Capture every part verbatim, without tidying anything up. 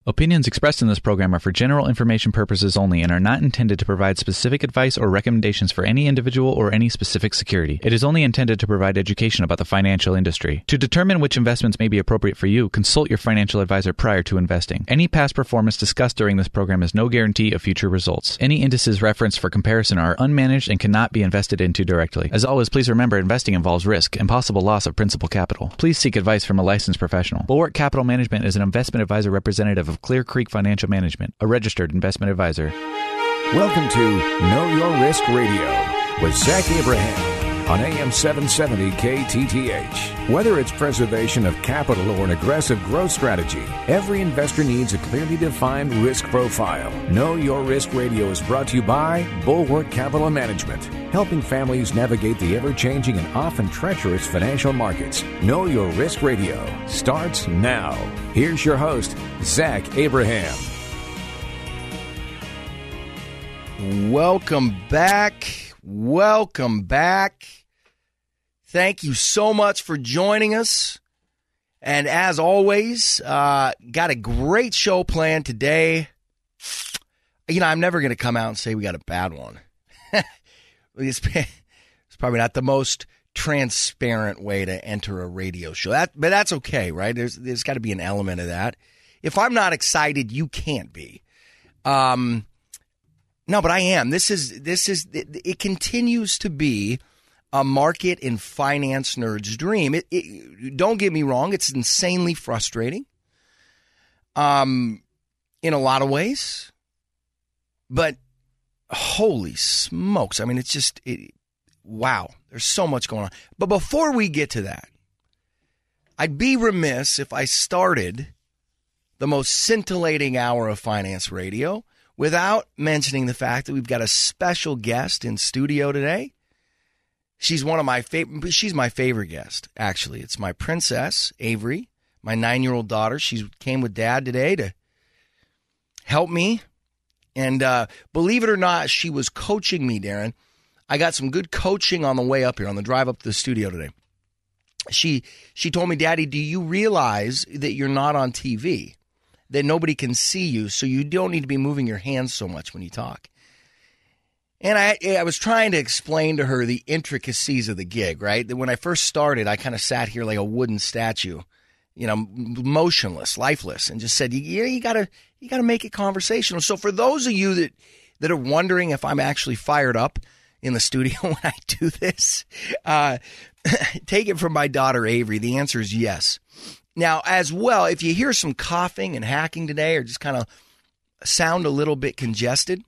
Opinions expressed in this program are for general information purposes only and are not intended to provide specific advice or recommendations for any individual or any specific security. It is only intended to provide education about the financial industry. To determine which investments may be appropriate for you, consult your financial advisor prior to investing. Any past performance discussed during this program is no guarantee of future results. Any indices referenced for comparison are unmanaged and cannot be invested into directly. As always, please remember investing involves risk and possible loss of principal capital. Please seek advice from a licensed professional. Bulwark Capital Management is an investment advisor representative of Clear Creek Financial Management, a registered investment advisor. Welcome to Know Your Risk Radio with Zach Abraham on A M seven seventy K T T H. Whether it's preservation of capital or an aggressive growth strategy, every investor needs a clearly defined risk profile. Know Your Risk Radio is brought to you by Bulwark Capital Management, helping families navigate the ever-changing and often treacherous financial markets. Know Your Risk Radio starts now. Here's your host, Zach Abraham. Welcome back. Welcome back. Thank you so much for joining us. And as always, uh, got a great show planned today. You know, I'm never going to come out and say we got a bad one. It's, it's probably not the most transparent way to enter a radio show. That, but that's okay, right? There's there's got to be an element of that. If I'm not excited, you can't be. Um, no, but I am. This is this is it, it continues to be a market and finance nerd's dream. It, it, don't get me wrong; it's insanely frustrating. Um, in a lot of ways, but holy smokes! I mean, it's just it, wow. There's so much going on. But before we get to that, I'd be remiss if I started the most scintillating hour of finance radio without mentioning the fact that we've got a special guest in studio today. She's one of my favorite. She's my favorite guest, actually. It's my princess, Avery, my nine-year-old daughter. She came with Dad today to help me. And uh, believe it or not, she was coaching me, Darren. I got some good coaching on the way up here, on the drive up to the studio today. She she told me, Daddy, do you realize that you're not on T V, that nobody can see you, so you don't need to be moving your hands so much when you talk? And I I was trying to explain to her the intricacies of the gig, right? That when I first started, I kind of sat here like a wooden statue, you know, motionless, lifeless, and just said, you, you gotta you gotta make it conversational. So for those of you that that are wondering if I'm actually fired up in the studio when I do this, uh, take it from my daughter, Avery. The answer is yes. Now, as well, if you hear some coughing and hacking today or just kind of sound a little bit congested,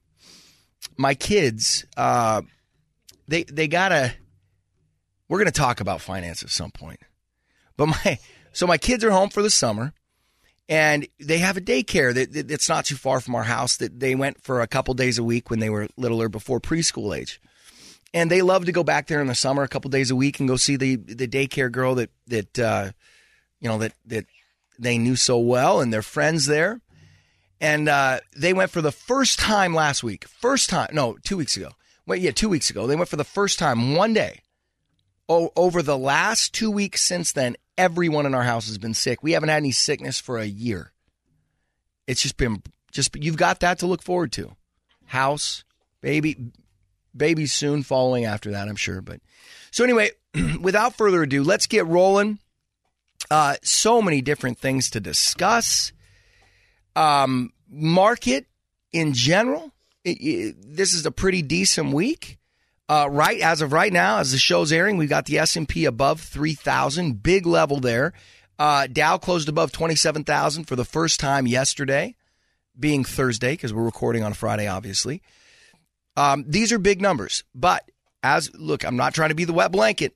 my kids, uh, they they gotta, we're going to talk about finance at some point. But my, so my kids are home for the summer, and they have a daycare that, that's not too far from our house that they went for a couple days a week when they were littler, before preschool age. And they love to go back there in the summer a couple days a week and go see the, the daycare girl that, that uh, you know, that, that they knew so well, and their friends there. And uh, they went for the first time last week. First time. No, two weeks ago. Well, yeah, two weeks ago. They went for the first time one day. Oh, over the last two weeks since then, everyone in our house has been sick. We haven't had any sickness for a year. It's just been, just you've got that to look forward to. House, baby, baby soon following after that, I'm sure. But so anyway, without further ado, let's get rolling. Uh, so many different things to discuss. Um, market in general, it, it, this is a pretty decent week. Uh, right as of right now, as the show's airing, we've got the S and P above three thousand, big level there. Uh, Dow closed above twenty-seven thousand for the first time yesterday, being Thursday, because we're recording on Friday, obviously. Um, these are big numbers, but as look, I'm not trying to be the wet blanket,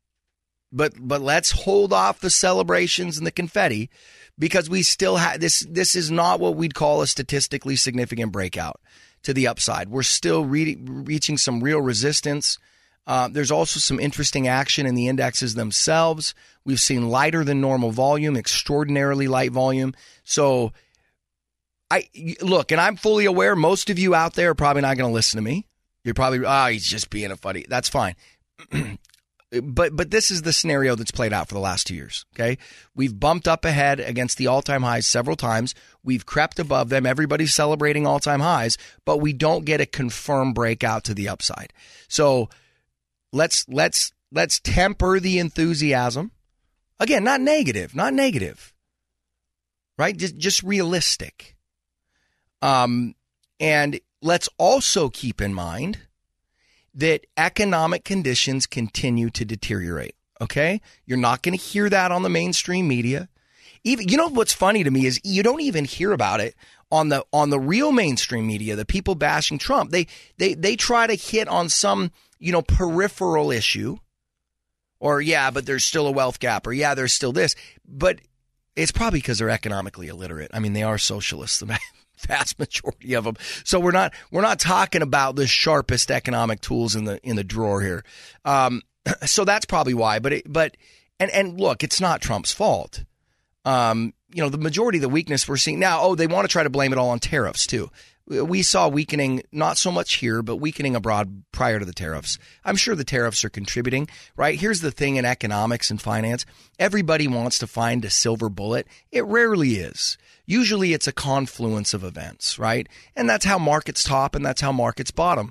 but but let's hold off the celebrations and the confetti, because we still have this. This is not what we'd call a statistically significant breakout to the upside. We're still re- reaching some real resistance. Uh, there's also some interesting action in the indexes themselves. We've seen lighter than normal volume, extraordinarily light volume. So I look, and I'm fully aware most of you out there are probably not going to listen to me. You're probably, oh, he's just being a funny. That's fine. but but this is the scenario that's played out for the last two years, okay? We've bumped up ahead against the all-time highs several times. We've crept above them. Everybody's celebrating all-time highs, but we don't get a confirmed breakout to the upside. So let's let's let's temper the enthusiasm. Again, not negative, not negative, right? Just, just realistic. Um, and let's also keep in mind that economic conditions continue to deteriorate, okay? You're not going to hear that on the mainstream media. Even, you know what's funny to me is you don't even hear about it on the on the real mainstream media, the people bashing Trump. They they they try to hit on some, you know, peripheral issue, or yeah, but there's still a wealth gap, or yeah, there's still this. But it's probably because they're economically illiterate. I mean, they are socialists, the vast majority of them. So we're not we're not talking about the sharpest economic tools in the in the drawer here. Um, so that's probably why. But it, but and and look, it's not Trump's fault. Um, you know, the majority of the weakness we're seeing now. Oh, they want to try to blame it all on tariffs too. We saw weakening, not so much here, but weakening abroad prior to the tariffs. I'm sure the tariffs are contributing, right? Here's the thing in economics and finance. Everybody wants to find a silver bullet. It rarely is. Usually it's a confluence of events, right? And that's how markets top and that's how markets bottom.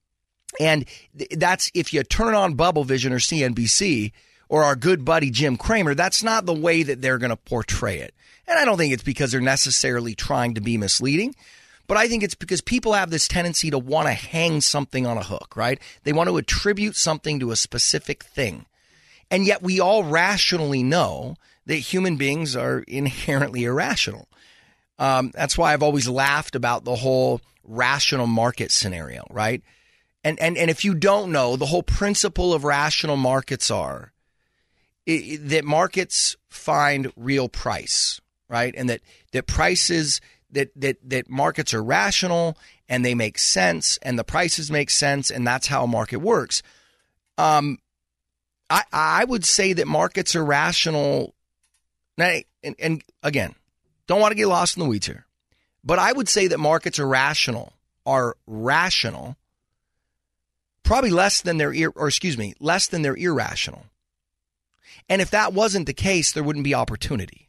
And that's if you turn on Bubble Vision or C N B C or our good buddy Jim Cramer, that's not the way that they're going to portray it. And I don't think it's because they're necessarily trying to be misleading. But I think it's because people have this tendency to want to hang something on a hook, right? They want to attribute something to a specific thing. And yet we all rationally know that human beings are inherently irrational. Um, that's why I've always laughed about the whole rational market scenario, right? And and and if you don't know, the whole principle of rational markets are it, that markets find real price, right? And that that prices That, that that markets are rational and they make sense and the prices make sense and that's how a market works. Um, I I would say that markets are rational. And, and again, don't want to get lost in the weeds here, but I would say that markets are rational, are rational, probably less than they're ir- or excuse me, less than they're irrational. And if that wasn't the case, there wouldn't be opportunity,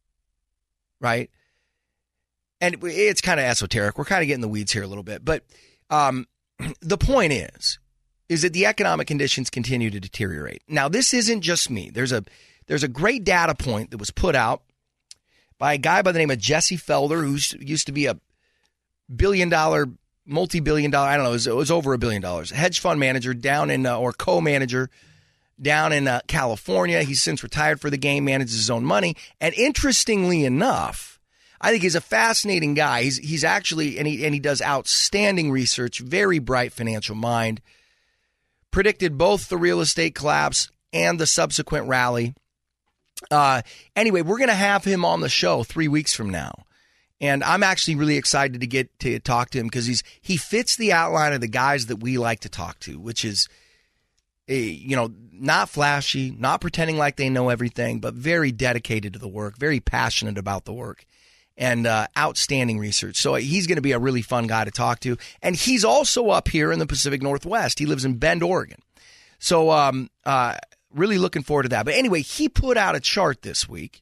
right? And it's kind of esoteric. We're kind of getting the weeds here a little bit. But um, the point is, is that the economic conditions continue to deteriorate. Now, this isn't just me. There's a there's a great data point that was put out by a guy by the name of Jesse Felder, who used to be a billion dollar, multi-billion dollar, I don't know, it was, it was over a billion dollars, a hedge fund manager down in, uh, or co-manager down in uh, California. He's since retired for the game, manages his own money. And interestingly enough, I think he's a fascinating guy. He's he's actually, and he and he does outstanding research, very bright financial mind. Predicted both the real estate collapse and the subsequent rally. Uh, anyway, we're going to have him on the show three weeks from now. And I'm actually really excited to get to talk to him because he's he fits the outline of the guys that we like to talk to, which is, a, you know, not flashy, not pretending like they know everything, but very dedicated to the work, very passionate about the work. And uh, outstanding research. So he's going to be a really fun guy to talk to. And he's also up here in the Pacific Northwest. He lives in Bend, Oregon. So um, uh, really looking forward to that. But anyway, he put out a chart this week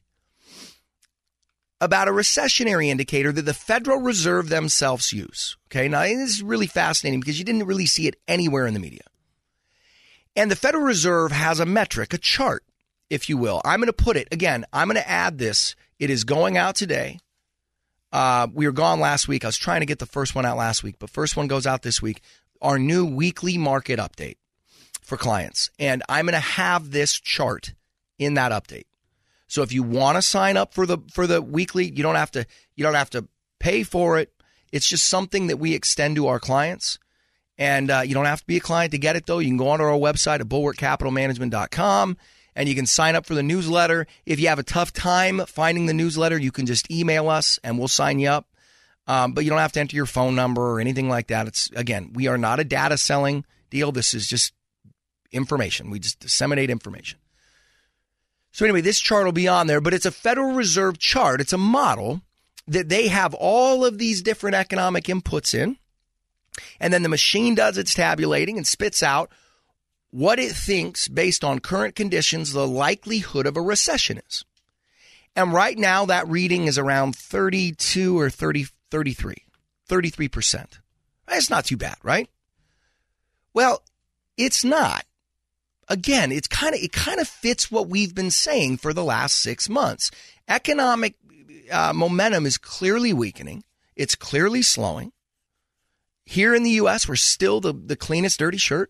about a recessionary indicator that the Federal Reserve themselves use. Okay, now this is really fascinating because you didn't really see it anywhere in the media. And the Federal Reserve has a metric, a chart, if you will. I'm going to put it, again, I'm going to add this. It is going out today. Uh, we were gone last week. I was trying to get the first one out last week, but first one goes out this week. Our new weekly market update for clients. And I'm going to have this chart in that update. So if you want to sign up for the for the weekly, you don't have to you don't have to pay for it. It's just something that we extend to our clients. And uh, you don't have to be a client to get it, though. You can go onto our website at bulwark capital management dot com. And you can sign up for the newsletter. If you have a tough time finding the newsletter, you can just email us and we'll sign you up. Um, but you don't have to enter your phone number or anything like that. It's again, we are not a data selling deal. This is just information. We just disseminate information. So anyway, this chart will be on there, but it's a Federal Reserve chart. It's a model that they have all of these different economic inputs in. And then the machine does its tabulating and spits out what it thinks based on current conditions the likelihood of a recession is. And right now that reading is around thirty-two or thirty, thirty-three, thirty-three percent. It's not too bad, right? Well, it's not. Again, it's kind of it kind of fits what we've been saying for the last six months. Economic uh, momentum is clearly weakening. It's clearly slowing. Here in the U S, we're still the, the cleanest dirty shirt.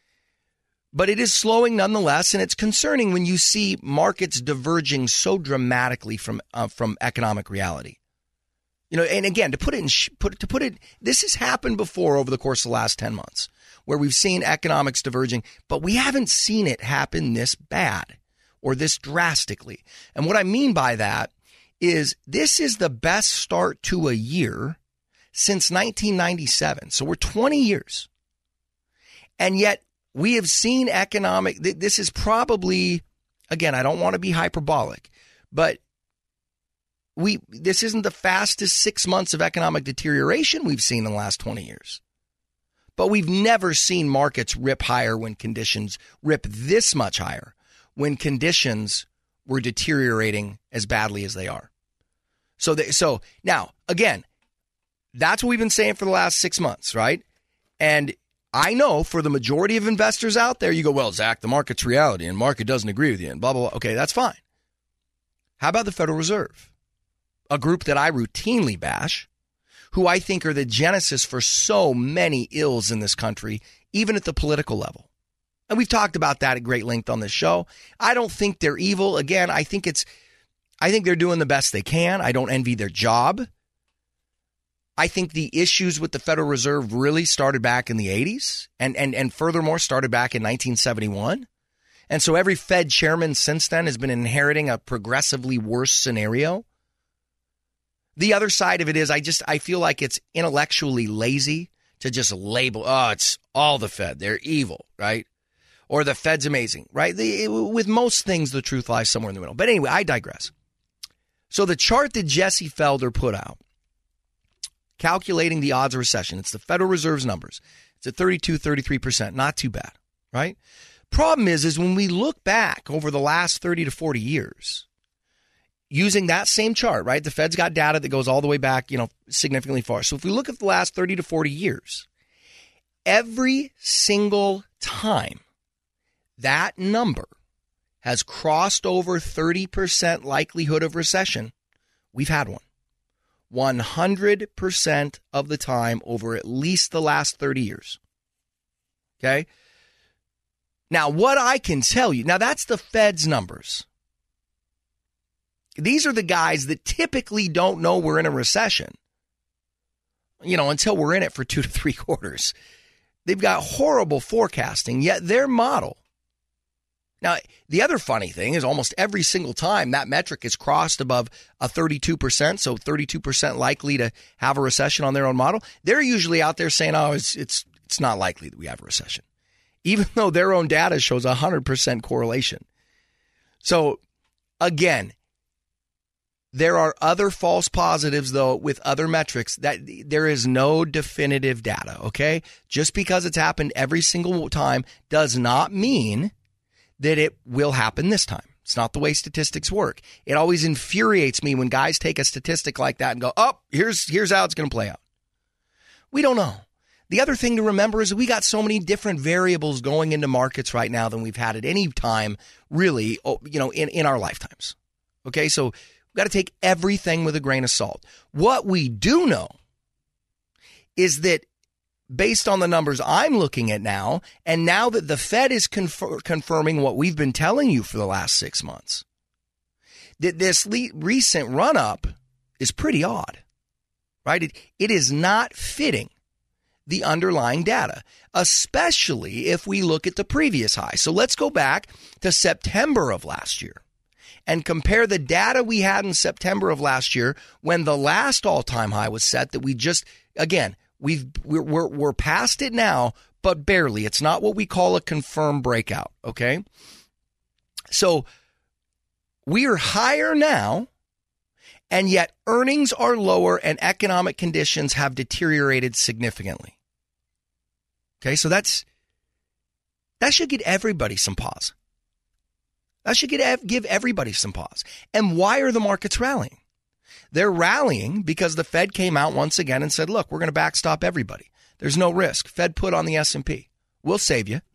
But it is slowing nonetheless, and it's concerning when you see markets diverging so dramatically from uh, from economic reality. You know, and again, to put it in sh- put to put it, this has happened before over the course of the last ten months, where we've seen economics diverging, but we haven't seen it happen this bad or this drastically. And what I mean by that is this is the best start to a year since nineteen ninety-seven. So we're twenty years, and yet we have seen economic, this is probably, again, I don't want to be hyperbolic, but we this isn't the fastest six months of economic deterioration we've seen in the last twenty years. But we've never seen markets rip higher when conditions rip this much higher, when conditions were deteriorating as badly as they are. So, they, so now, again, that's what we've been saying for the last six months, right? And I know for the majority of investors out there, you go, well, Zach, the market's reality and market doesn't agree with you and blah, blah, blah. Okay, that's fine. How about the Federal Reserve? A group that I routinely bash, who I think are the genesis for so many ills in this country, even at the political level. And we've talked about that at great length on this show. I don't think they're evil. Again, I think it's, I think they're doing the best they can. I don't envy their job. I think the issues with the Federal Reserve really started back in the eighties and, and, and furthermore started back in nineteen seventy-one. And so every Fed chairman since then has been inheriting a progressively worse scenario. The other side of it is I just I feel like it's intellectually lazy to just label, oh, it's all the Fed. They're evil, right? Or the Fed's amazing, right? The, with most things, the truth lies somewhere in the middle. But anyway, I digress. So the chart that Jesse Felder put out, calculating the odds of recession, it's the Federal Reserve's numbers. It's at thirty-two, thirty-three percent. Not too bad, right? Problem is, is when we look back over the last thirty to forty years, using that same chart, right? The Fed's got data that goes all the way back, you know, significantly far. So if we look at the last thirty to forty years, every single time that number has crossed over thirty percent likelihood of recession, we've had one. one hundred percent of the time over at least the last thirty years. Okay? Now, what I can tell you, now that's the Fed's numbers. These are the guys that typically don't know we're in a recession, you know, until we're in it for two to three quarters. They've got horrible forecasting, yet their model. Now, the other funny thing is almost every single time that metric is crossed above a thirty-two percent, so thirty-two percent likely to have a recession on their own model, they're usually out there saying, oh, it's it's it's not likely that we have a recession, even though their own data shows a one hundred percent correlation. So, again, there are other false positives, though, with other metrics that there is no definitive data, okay? Just because it's happened every single time does not mean that it will happen this time. It's not the way statistics work. It always infuriates me when guys take a statistic like that and go, oh, here's here's how it's going to play out. We don't know. The other thing to remember is that we got so many different variables going into markets right now than we've had at any time, really, you know, in, in our lifetimes. Okay, so we've got to take everything with a grain of salt. What we do know is that based on the numbers I'm looking at now, and now that the Fed is confer- confirming what we've been telling you for the last six months, that this le- recent run-up is pretty odd, right? It, it is not fitting the underlying data, especially if we look at the previous high. So let's go back to September of last year and compare the data we had in September of last year when the last all-time high was set that we just, again, We've we're, we're we're past it now, but barely. It's not what we call a confirmed breakout, okay? So we are higher now, and yet earnings are lower and economic conditions have deteriorated significantly. Okay, so that's That should get everybody some pause. That should get, give everybody some pause. And why are the markets rallying? They're rallying because the Fed came out once again and said, look, we're going to backstop everybody. There's no risk. Fed put on the S and P. We'll save you.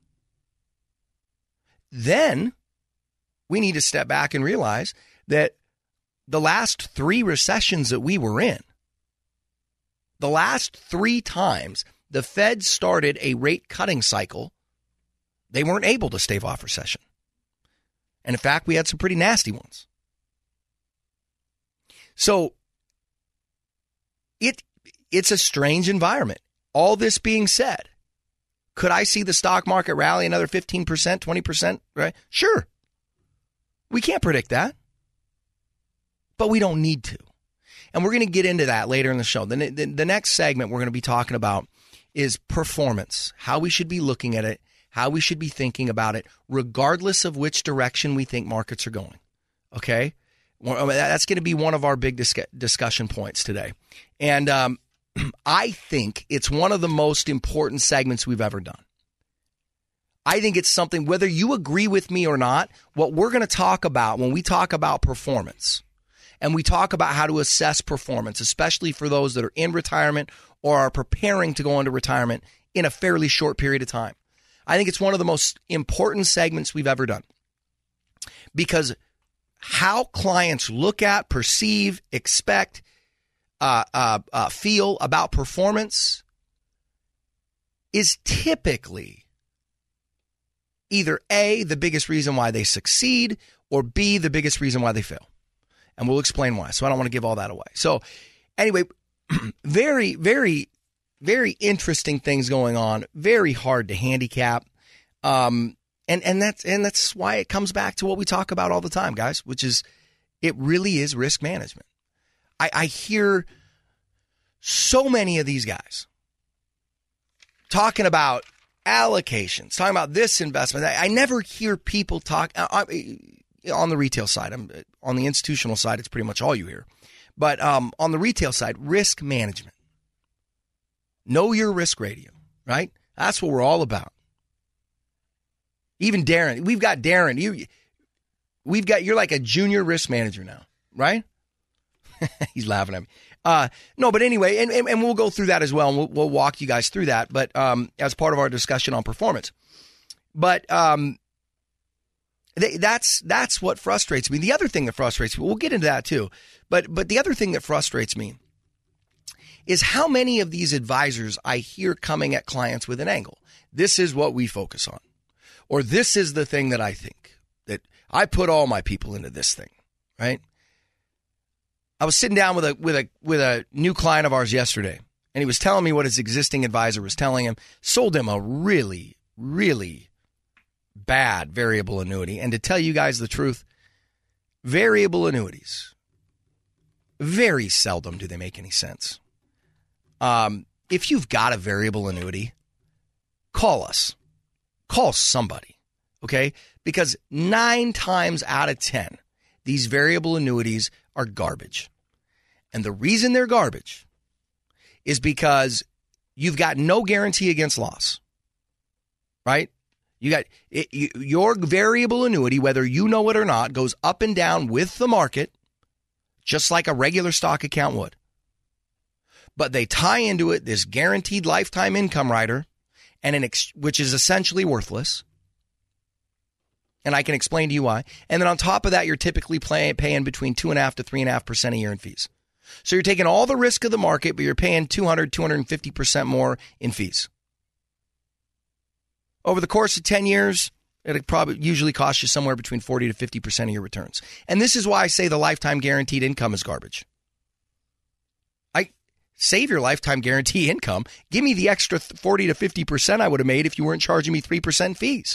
Then we need to step back and realize that the last three recessions that we were in, the last three times the Fed started a rate cutting cycle, they weren't able to stave off recession. And in fact, we had some pretty nasty ones. So it it's a strange environment. All this being said, could I see the stock market rally another fifteen percent, twenty percent, right? Sure. We can't predict that. But we don't need to. And we're going to get into that later in the show. The, the, the next segment we're going to be talking about is performance, how we should be looking at it, how we should be thinking about it, regardless of which direction we think markets are going. Okay? Well, that's going to be one of our big dis- discussion points today. And um, I think it's one of the most important segments we've ever done. I think it's something, whether you agree with me or not, what we're going to talk about when we talk about performance, and we talk about how to assess performance, especially for those that are in retirement or are preparing to go into retirement in a fairly short period of time. I think it's one of the most important segments we've ever done, because how clients look at, perceive, expect, uh, uh, uh, feel about performance is typically either A, the biggest reason why they succeed, or B, the biggest reason why they fail. And we'll explain why. So I don't want to give all that away. So anyway, very, very, very interesting things going on. Very hard to handicap. Um, and, and that's, and that's why it comes back to what we talk about all the time, guys, which is it really is risk management. I, I hear so many of these guys talking about allocations, talking about this investment. I, I never hear people talk uh, on the retail side. I'm, on the institutional side, it's pretty much all you hear. But um, on the retail side, risk management. Know your risk radio, right? That's what we're all about. Even Darren, we've got Darren. You, we've got you're like a junior risk manager now, right? He's laughing at me. Uh, no, but anyway, and, and, and we'll go through that as well, and we'll, we'll walk you guys through that. But um, as part of our discussion on performance, but um, they, that's that's what frustrates me. The other thing that frustrates me, we'll get into that too. But but the other thing that frustrates me is how many of these advisors I hear coming at clients with an angle. This is what we focus on. Or this is the thing that I think, that I put all my people into this thing, right? I was sitting down with a with a with a new client of ours yesterday, and he was telling me what his existing advisor was telling him. Sold him a really, really bad variable annuity. And to tell you guys the truth, variable annuities, very seldom do they make any sense. Um, if you've got a variable annuity, call us. Call somebody, okay? Because nine times out of ten, these variable annuities are garbage. And the reason they're garbage is because you've got no guarantee against loss, right? You got it, you, your variable annuity, whether you know it or not, goes up and down with the market, just like a regular stock account would. But they tie into it this guaranteed lifetime income rider, and an ex- which is essentially worthless. And I can explain to you why. And then on top of that, you're typically pay, paying between two and a half to three and a half percent a year in fees. So you're taking all the risk of the market, but you're paying two hundred, two hundred fifty percent more in fees. Over the course of ten years, it'll probably usually cost you somewhere between forty to fifty percent of your returns. And this is why I say the lifetime guaranteed income is garbage. I save your lifetime guarantee income. Give me the extra forty to fifty percent I would have made if you weren't charging me three percent fees.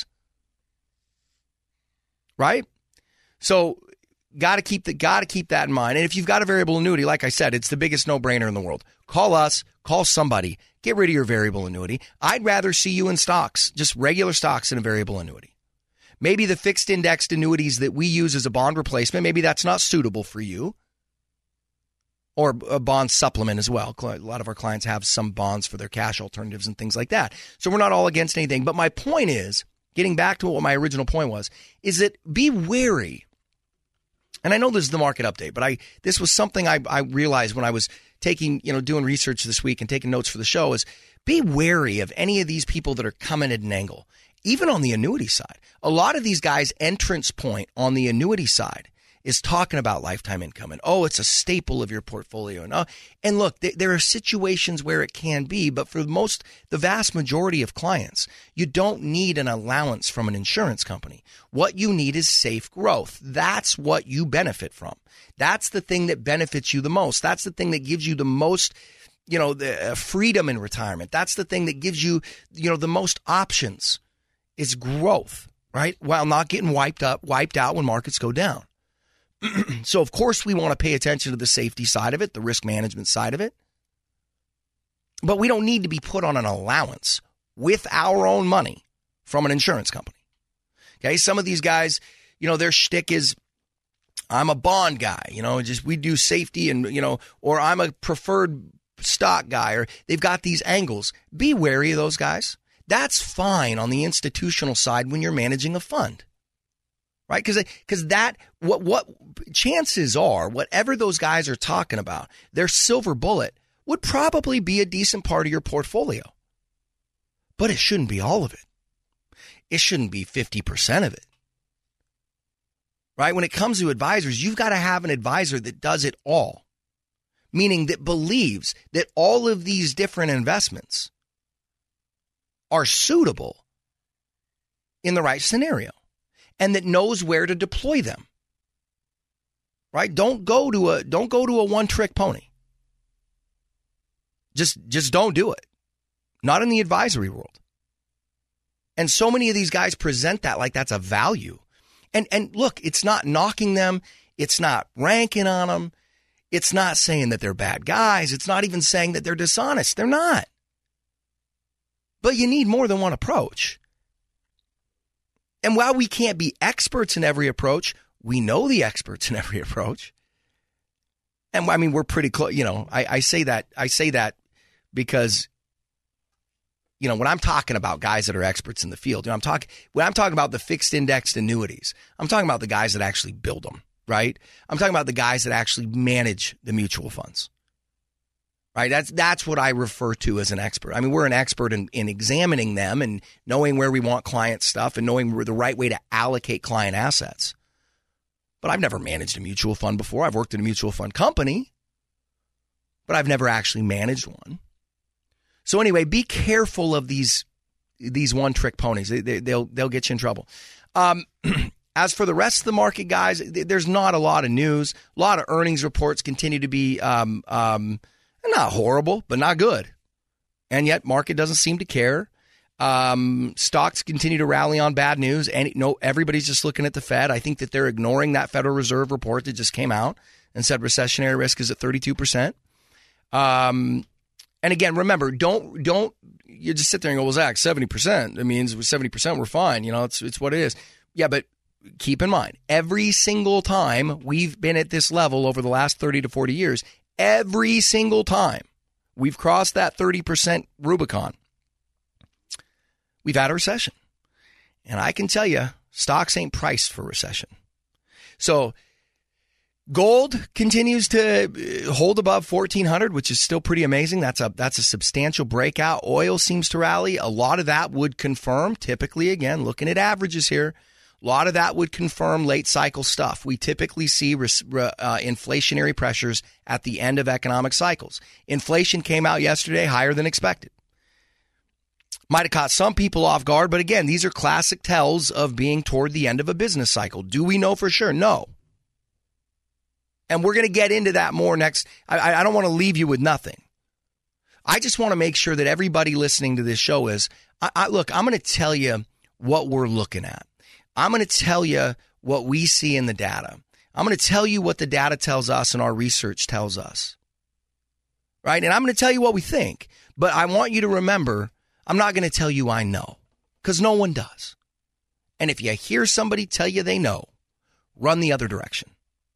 Right? So got to keep the got to keep that in mind. And if you've got a variable annuity, like I said, it's the biggest no-brainer in the world. Call us, call somebody, get rid of your variable annuity. I'd rather see you in stocks, just regular stocks in a variable annuity. Maybe the fixed indexed annuities that we use as a bond replacement, maybe that's not suitable for you. Or a bond supplement as well. A lot of our clients have some bonds for their cash alternatives and things like that. So we're not all against anything. But my point is, getting back to what my original point was, is that be wary. And I know this is the market update, but I this was something I, I realized when I was taking, you know, doing research this week and taking notes for the show is be wary of any of these people that are coming at an angle, even on the annuity side. A lot of these guys' entrance point on the annuity side is talking about lifetime income and, oh, it's a staple of your portfolio. And, uh, and look, th- there are situations where it can be, but for most, the vast majority of clients, you don't need an allowance from an insurance company. What you need is safe growth. That's what you benefit from. That's the thing that benefits you the most. That's the thing that gives you the most, you know, the uh, freedom in retirement. That's the thing that gives you, you know, the most options is growth, right? While not getting wiped up, wiped out when markets go down. So, of course, we want to pay attention to the safety side of it, the risk management side of it. But we don't need to be put on an allowance with our own money from an insurance company. Okay, some of these guys, you know, their shtick is, I'm a bond guy, you know, just we do safety and, you know, or I'm a preferred stock guy, or they've got these angles. Be wary of those guys. That's fine on the institutional side when you're managing a fund. Right? Because because that, what what chances are, whatever those guys are talking about, their silver bullet would probably be a decent part of your portfolio. But it shouldn't be all of it. It shouldn't be fifty percent of it. Right? When it comes to advisors, you've got to have an advisor that does it all. Meaning that believes that all of these different investments are suitable in the right scenario. And that knows where to deploy them, right? Don't go to a don't go to a one-trick pony. Just just don't do it. Not in the advisory world. And so many of these guys present that like that's a value. And and look, it's not knocking them. It's not ranking on them. It's not saying that they're bad guys. It's not even saying that they're dishonest. They're not. But you need more than one approach. And while we can't be experts in every approach, we know the experts in every approach. And I mean, we're pretty close. You know, I, I say that I say that because, you know, when I'm talking about guys that are experts in the field, you know, I'm talking when I'm talking about the fixed indexed annuities, I'm talking about the guys that actually build them, right? I'm talking about the guys that actually manage the mutual funds. Right, that's that's what I refer to as an expert. I mean, we're an expert in, in examining them and knowing where we want client stuff and knowing the right way to allocate client assets. But I've never managed a mutual fund before. I've worked in a mutual fund company, but I've never actually managed one. So anyway, be careful of these these one-trick ponies. They, they, they'll they'll get you in trouble. Um, as for the rest of the market, guys, there's not a lot of news. A lot of earnings reports continue to be um, um, not horrible, but not good. And yet market doesn't seem to care. Um, stocks continue to rally on bad news. And no, everybody's just looking at the Fed. I think that they're ignoring that Federal Reserve report that just came out and said recessionary risk is at thirty-two percent. Um, and again, remember, don't, don't, you just sit there and go, well, Zach, seventy percent. That means with seventy percent, we're fine. You know, it's, it's what it is. Yeah, but keep in mind, every single time we've been at this level over the last thirty to forty years, every single time we've crossed that thirty percent Rubicon, we've had a recession. And I can tell you, stocks ain't priced for recession. So gold continues to hold above fourteen hundred, which is still pretty amazing. That's a that's a substantial breakout. Oil seems to rally. A lot of that would confirm, typically, again, looking at averages here, a lot of that would confirm late cycle stuff. We typically see uh, inflationary pressures at the end of economic cycles. Inflation came out yesterday higher than expected. Might have caught some people off guard, but again, these are classic tells of being toward the end of a business cycle. Do we know for sure? No. And we're going to get into that more next. I, I don't want to leave you with nothing. I just want to make sure that everybody listening to this show is, I, I, look, I'm going to tell you what we're looking at. I'm going to tell you what we see in the data. I'm going to tell you what the data tells us and our research tells us. Right? And I'm going to tell you what we think. But I want you to remember, I'm not going to tell you I know, because no one does. And if you hear somebody tell you they know, run the other direction.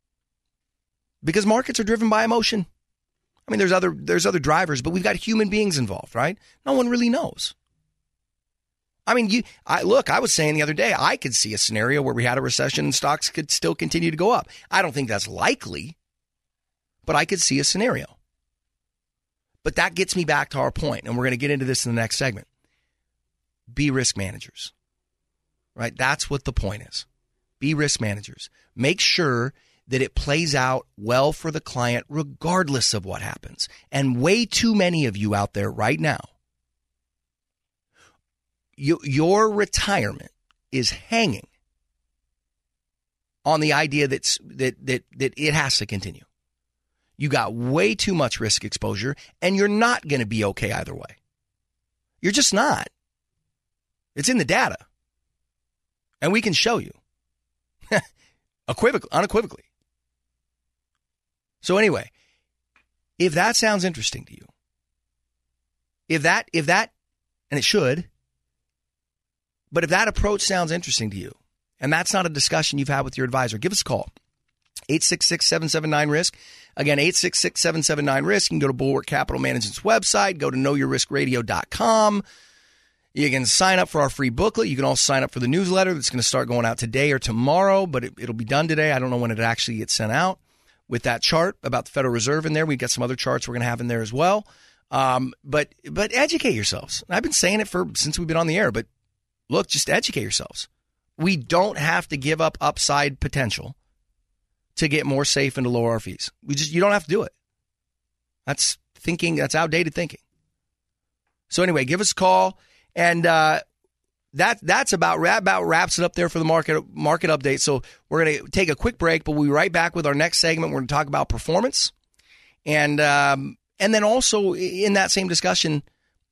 Because markets are driven by emotion. I mean, there's other there's other drivers, but we've got human beings involved, right? No one really knows. I mean, you. I look. I was saying the other day, I could see a scenario where we had a recession and stocks could still continue to go up. I don't think that's likely, but I could see a scenario. But that gets me back to our point, and we're going to get into this in the next segment. Be risk managers, right? That's what the point is. Be risk managers. Make sure that it plays out well for the client regardless of what happens. And way too many of you out there right now, you, your retirement is hanging on the idea that's, that, that, that it has to continue. You got way too much risk exposure, and you're not going to be okay either way. You're just not. It's in the data. And we can show you. Equivoc- unequivocally. So anyway, if that sounds interesting to you, if that, if that, and it should, but if that approach sounds interesting to you, and that's not a discussion you've had with your advisor, give us a call. eight six six, seven seven nine, risk. Again, eight six six, seven seven nine, risk. You can go to Bulwark Capital Management's website, go to know your risk radio dot com. You can sign up for our free booklet. You can also sign up for the newsletter that's going to start going out today or tomorrow, but it, it'll be done today. I don't know when it actually gets sent out. With that chart about the Federal Reserve in there, we've got some other charts we're going to have in there as well. Um, but but educate yourselves. I've been saying it for since we've been on the air, but look, just educate yourselves. We don't have to give up upside potential to get more safe and to lower our fees. We just you don't have to do it. That's thinking. That's outdated thinking. So anyway, give us a call, and uh, that that's about about wraps it up there for the market market update. So we're going to take a quick break, but we'll be right back with our next segment. We're going to talk about performance, and um, and then also in that same discussion,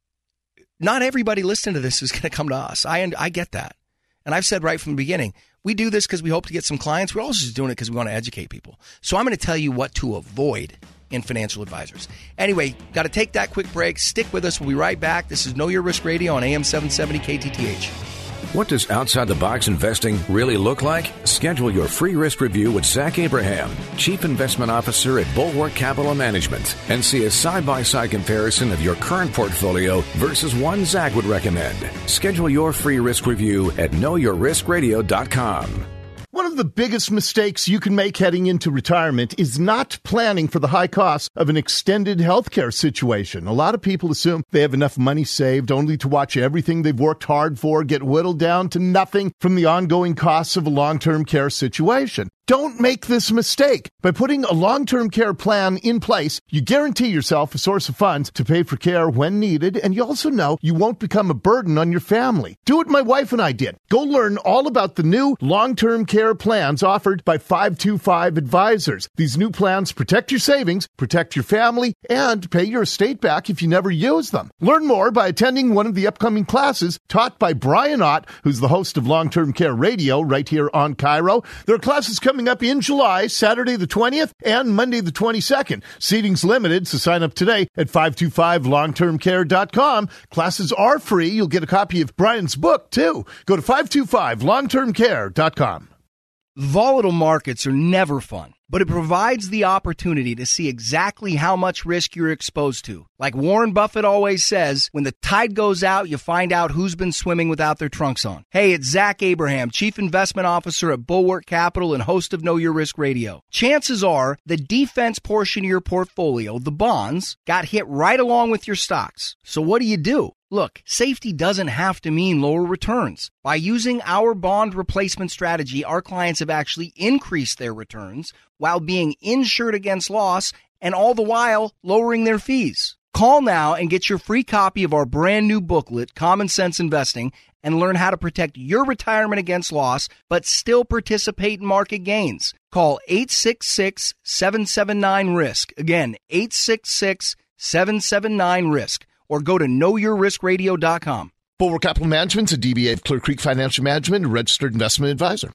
not everybody listening to this is going to come to us. I I get that, and I've said right from the beginning, we do this because we hope to get some clients. We're also just doing it because we want to educate people. So I'm going to tell you what to avoid in financial advisors. Anyway, got to take that quick break. Stick with us. We'll be right back. This is Know Your Risk Radio on A M seven seventy K T T H. What does outside-the-box investing really look like? Schedule your free risk review with Zach Abraham, Chief Investment Officer at Bulwark Capital Management, and see a side-by-side comparison of your current portfolio versus one Zach would recommend. Schedule your free risk review at know your risk radio dot com. One of the biggest mistakes you can make heading into retirement is not planning for the high costs of an extended healthcare situation. A lot of people assume they have enough money saved only to watch everything they've worked hard for get whittled down to nothing from the ongoing costs of a long-term care situation. Don't make this mistake. By putting a long-term care plan in place, you guarantee yourself a source of funds to pay for care when needed, and you also know you won't become a burden on your family. Do what my wife and I did. Go learn all about the new long-term care plans offered by five two five Advisors. These new plans protect your savings, protect your family, and pay your estate back if you never use them. Learn more by attending one of the upcoming classes taught by Brian Ott, who's the host of Long-Term Care Radio right here on Cairo. There are classes coming up in July, Saturday the twentieth and Monday the twenty-second. Seating's limited, so sign up today at five two five long term care dot com. Classes are free. You'll get a copy of Brian's book, too. Go to five two five long term care dot com. Volatile markets are never fun, but it provides the opportunity to see exactly how much risk you're exposed to. Like Warren Buffett always says, when the tide goes out, you find out who's been swimming without their trunks on. Hey, it's Zach Abraham, Chief Investment Officer at Bulwark Capital and host of Know Your Risk Radio. Chances are the defense portion of your portfolio, the bonds, got hit right along with your stocks. So what do you do? Look, safety doesn't have to mean lower returns. By using our bond replacement strategy, our clients have actually increased their returns while being insured against loss and all the while lowering their fees. Call now and get your free copy of our brand new booklet, Common Sense Investing, and learn how to protect your retirement against loss but still participate in market gains. Call eight six six, seven seven nine, risk. Again, eight six six, seven seven nine, risk. Or go to know your risk radio dot com. Bulwark Capital Management's a D B A of Clear Creek Financial Management, a registered investment advisor.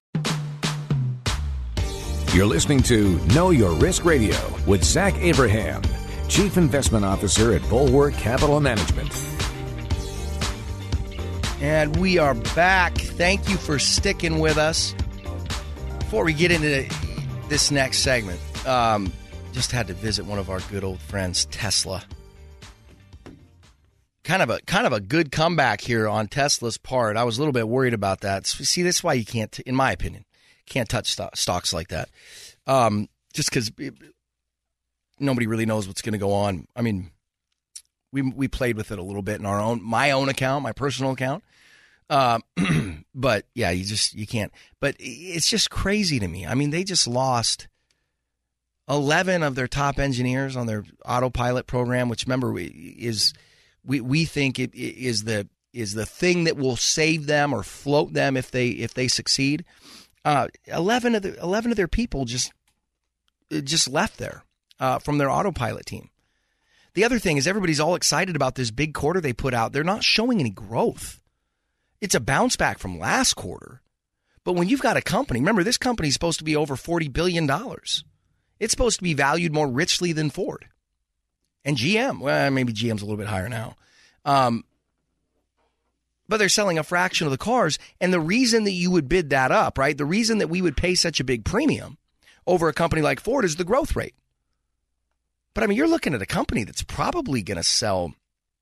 You're listening to Know Your Risk Radio with Zach Abraham, Chief Investment Officer at Bulwark Capital Management. And we are back. Thank you for sticking with us. Before we get into this next segment, um, just had to visit one of our good old friends, Tesla. kind of a kind of a good comeback here on Tesla's part. I was a little bit worried about that. See, that's why you can't, in my opinion, can't touch stock, stocks like that. Um, just because nobody really knows what's going to go on. I mean, we we played with it a little bit in our own, my own account, my personal account. Um, but yeah, you just, you can't. But it's just crazy to me. I mean, they just lost eleven of their top engineers on their autopilot program, which remember is we we think it is the is the thing that will save them or float them if they if they succeed. Uh, eleven of the eleven of their people just just left there uh, from their autopilot team. The other thing is everybody's all excited about this big quarter they put out. They're not showing any growth. It's a bounce back from last quarter. But when you've got a company, remember this company is supposed to be over forty billion dollars. It's supposed to be valued more richly than Ford and G M. Well, maybe G M's a little bit higher now. Um, but they're selling a fraction of the cars. And the reason that you would bid that up, right? The reason that we would pay such a big premium over a company like Ford is the growth rate. But I mean, you're looking at a company that's probably going to sell,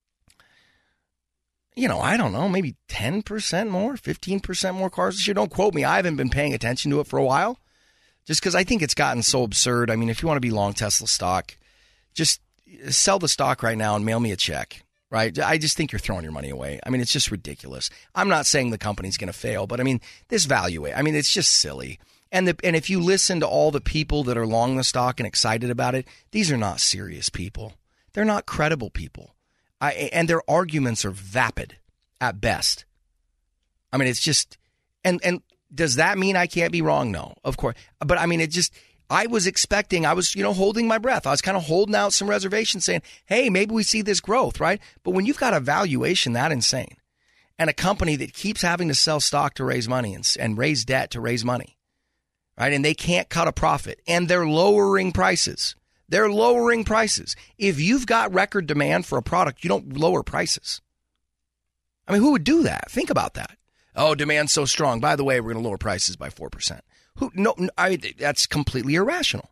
you know, I don't know, maybe ten percent more, fifteen percent more cars this year. Don't quote me. I haven't been paying attention to it for a while just because I think it's gotten so absurd. I mean, if you want to be long Tesla stock, just sell the stock right now and mail me a check, right? I just think you're throwing your money away. I mean, it's just ridiculous. I'm not saying the company's going to fail, but I mean, this value, I mean, it's just silly. And the, and if you listen to all the people that are long the stock and excited about it, these are not serious people. They're not credible people. I, and their arguments are vapid at best. I mean, it's just, and, and does that mean I can't be wrong? No, of course. But I mean, it just, I was expecting, I was, you know, holding my breath. I was kind of holding out some reservations saying, hey, maybe we see this growth, right? But when you've got a valuation that insane and a company that keeps having to sell stock to raise money and, and raise debt to raise money, right? And they can't cut a profit and they're lowering prices. They're lowering prices. If you've got record demand for a product, you don't lower prices. I mean, who would do that? Think about that. Oh, demand's so strong. By the way, we're going to lower prices by four percent. Who? No, I, that's completely irrational.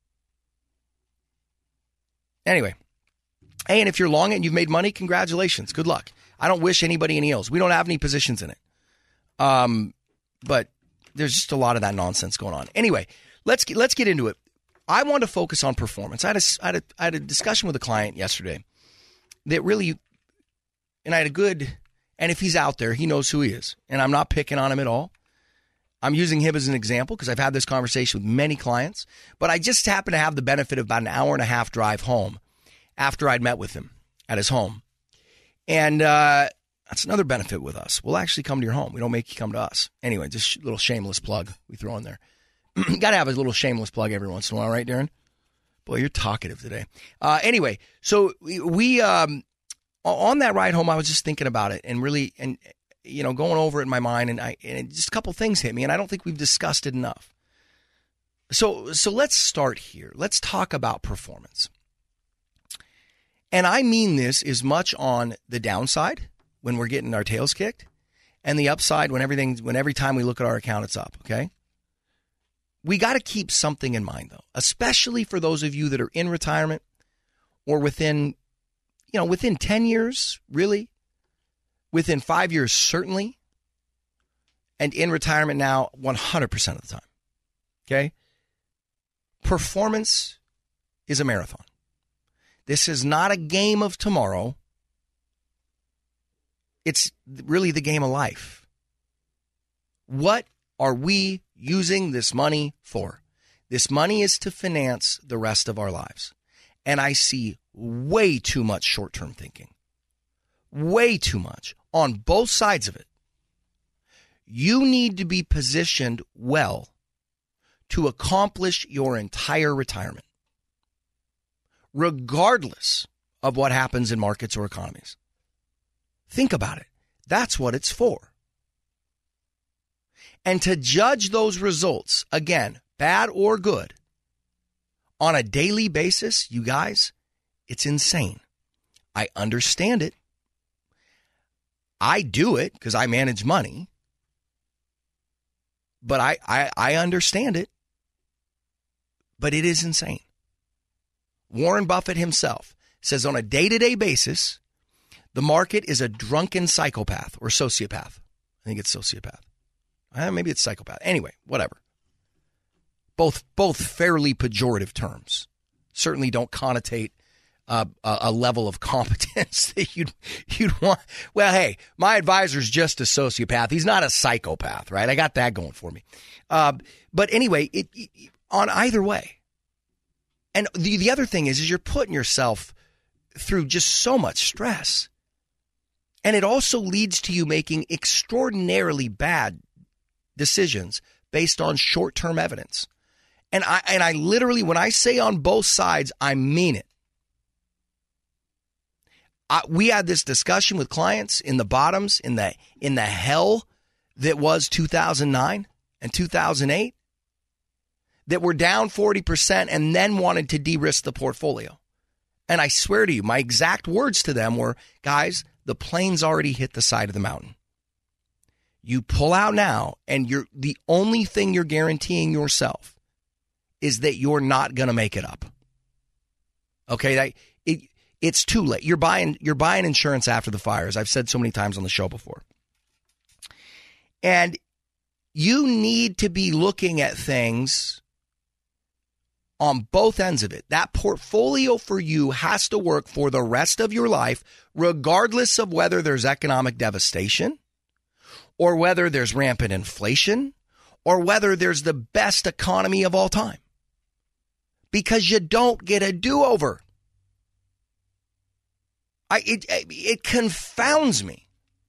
Anyway, hey, and if you're long it and you've made money, congratulations. Good luck. I don't wish anybody any ills. We don't have any positions in it. Um, but there's just a lot of that nonsense going on. Anyway, let's get, let's get into it. I want to focus on performance. I had, a, I, had a, I had a discussion with a client yesterday that really, and I had a good, and if he's out there, he knows who he is. And I'm not picking on him at all. I'm using him as an example because I've had this conversation with many clients. But I just happen to have the benefit of about an hour and a half drive home after I'd met with him at his home. And uh, that's another benefit with us. We'll actually come to your home. We don't make you come to us. Anyway, just a little shameless plug we throw in there. Got to have a little shameless plug every once in a while, right, Darren? Boy, you're talkative today. Uh, anyway, so we, we um, on that ride home, I was just thinking about it and really, and you know, going over it in my mind, and I and just a couple things hit me, and I don't think we've discussed it enough. So, so let's start here. Let's talk about performance, and I mean this as much on the downside when we're getting our tails kicked, and the upside when everything, when every time we look at our account, it's up. Okay. We got to keep something in mind, though, especially for those of you that are in retirement or within, you know, within ten years, really, within five years, certainly, and in retirement now one hundred percent of the time. Okay? Performance is a marathon. This is not a game of tomorrow. It's really the game of life. What are we using this money for? This money is to finance the rest of our lives. And I see way too much short-term thinking. Way too much on both sides of it. You need to be positioned well to accomplish your entire retirement, regardless of what happens in markets or economies. Think about it. That's what it's for. And to judge those results, again, bad or good, on a daily basis, you guys, it's insane. I understand it. I do it because I manage money. But I, I, I understand it. But it is insane. Warren Buffett himself says on a day-to-day basis, The market is a drunken psychopath or sociopath. I think it's sociopath. Uh, maybe it's psychopath. Anyway, whatever. Both both fairly pejorative terms. Certainly don't connotate uh, a, a level of competence that you'd you'd want. Well, hey, my advisor's just a sociopath. He's not a psychopath, right? I got that going for me. Uh, but anyway, it, it, on either way. And the the other thing is, is you're putting yourself through just so much stress. And it also leads to you making extraordinarily bad decisions based on short-term evidence. And I and I literally, when I say on both sides, I mean it. I, we had this discussion with clients in the bottoms, in the in the hell that was two thousand nine and two thousand eight, that were down forty percent and then wanted to de-risk the portfolio. And I swear to you, my exact words to them were, guys, the plane's already hit the side of the mountain. You pull out now, and you're the only thing you're guaranteeing yourself is that you're not going to make it up. Okay, that, it, it's too late. You're buying you're buying insurance after the fire, as I've said so many times on the show before. And you need to be looking at things on both ends of it. That portfolio for you has to work for the rest of your life, regardless of whether there's economic devastation, or whether there's rampant inflation, or whether there's the best economy of all time. Because you don't get a do-over. I, it, it confounds me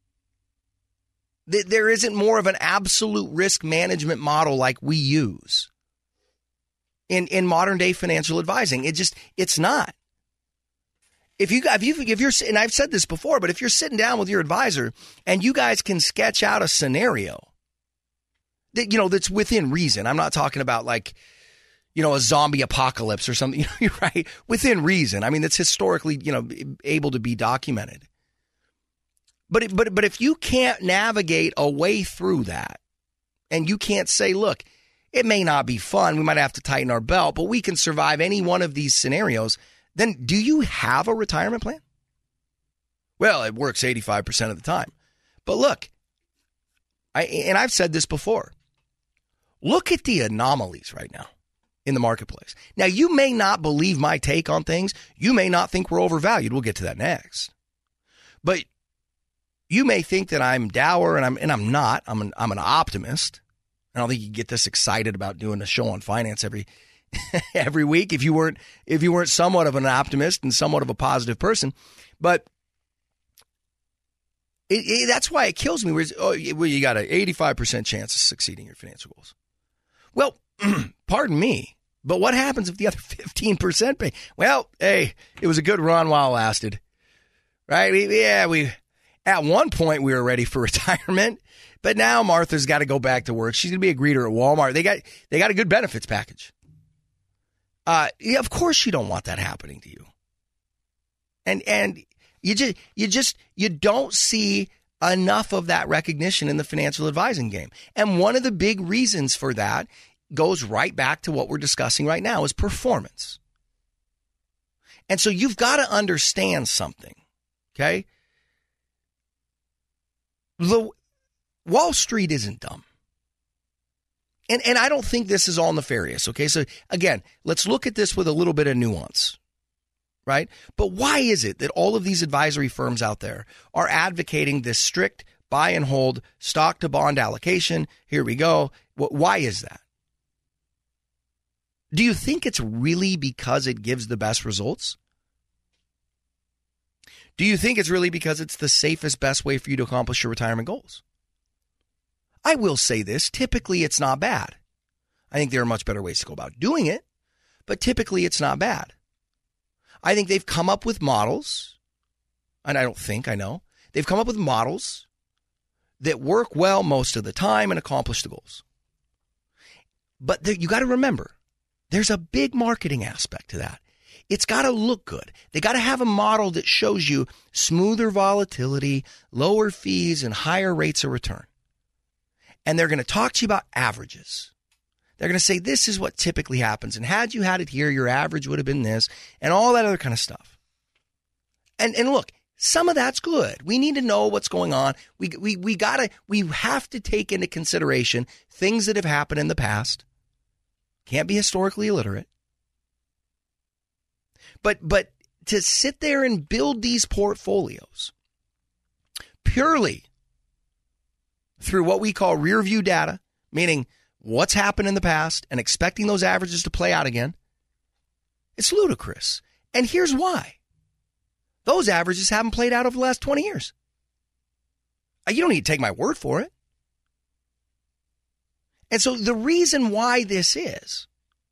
that there isn't more of an absolute risk management model like we use in, in modern day financial advising. It just, it's not. If you, if you, if you're, and I've said this before, but if you're sitting down with your advisor and you guys can sketch out a scenario that, you know, that's within reason. I'm not talking about like, you know, a zombie apocalypse or something, you're right, within reason. I mean, that's historically, you know, able to be documented. But, it, but, but if you can't navigate a way through that and you can't say, look, it may not be fun, we might have to tighten our belt, but we can survive any one of these scenarios, then do you have a retirement plan? Well, it works eighty-five percent of the time. But look, I and I've said this before, look at the anomalies right now in the marketplace. Now, you may not believe my take on things. You may not think we're overvalued. We'll get to that next. But you may think that I'm dour, and I'm and I'm not. I'm an, I'm an optimist. I don't think you get this excited about doing a show on finance every every week if you weren't if you weren't somewhat of an optimist and somewhat of a positive person. But it, it, that's why it kills me. Where oh, well, you got an eighty-five percent chance of succeeding your financial goals. Well, pardon me, but what happens if the other fifteen percent pay? Well, hey, it was a good run while it lasted, right? Yeah, we at one point we were ready for retirement, but now Martha's got to go back to work. She's going to be a greeter at Walmart. They got they got a good benefits package. Uh, yeah, of course you don't want that happening to you. And and you just you just you don't see enough of that recognition in the financial advising game. And one of the big reasons for that goes right back to what we're discussing right now is performance. And so you've got to understand something, okay? The Wall Street isn't dumb. And and I don't think this is all nefarious, okay? So, again, let's look at this with a little bit of nuance, right? But why is it that all of these advisory firms out there are advocating this strict buy and hold stock-to-bond allocation? Here we go. Why is that? Do you think it's really because it gives the best results? Do you think it's really because it's the safest, best way for you to accomplish your retirement goals? I will say this, typically it's not bad. I think there are much better ways to go about doing it, but typically it's not bad. I think they've come up with models, and I don't think, I know, they've come up with models that work well most of the time and accomplish the goals. But there, you got to remember, there's a big marketing aspect to that. It's got to look good. They got to have a model that shows you smoother volatility, lower fees, and higher rates of return. And they're going to talk to you about averages. They're going to say, this is what typically happens. And had you had it here, your average would have been this, and all that other kind of stuff. And and look, Some of that's good. We need to know what's going on. We we we gotta we have to take into consideration things that have happened in the past. Can't be historically illiterate. But but to sit there and build these portfolios purely through what we call rear view data, meaning what's happened in the past and expecting those averages to play out again, it's ludicrous. And here's why. Those averages haven't played out over the last twenty years. You don't need to take my word for it. And so the reason why this is,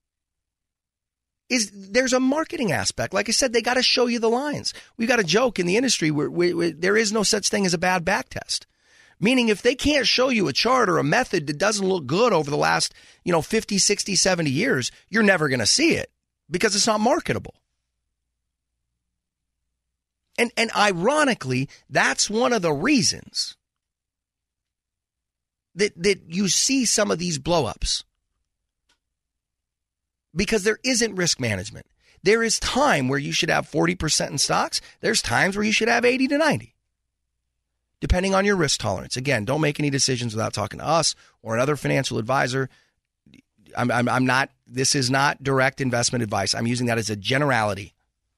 is there's a marketing aspect. Like I said, they got to show you the lines. We've got a joke in the industry where, where, where there is no such thing as a bad back test. Meaning if they can't show you a chart or a method that doesn't look good over the last, you know, fifty, sixty, seventy years, you're never going to see it because it's not marketable. And and ironically, that's one of the reasons that that you see some of these blow-ups. Because there isn't risk management. There is time where you should have forty percent in stocks. There's times where you should have eighty to ninety. Depending on your risk tolerance. Again, don't make any decisions without talking to us or another financial advisor. I'm, I'm, I'm not, this is not direct investment advice. I'm using that as a generality.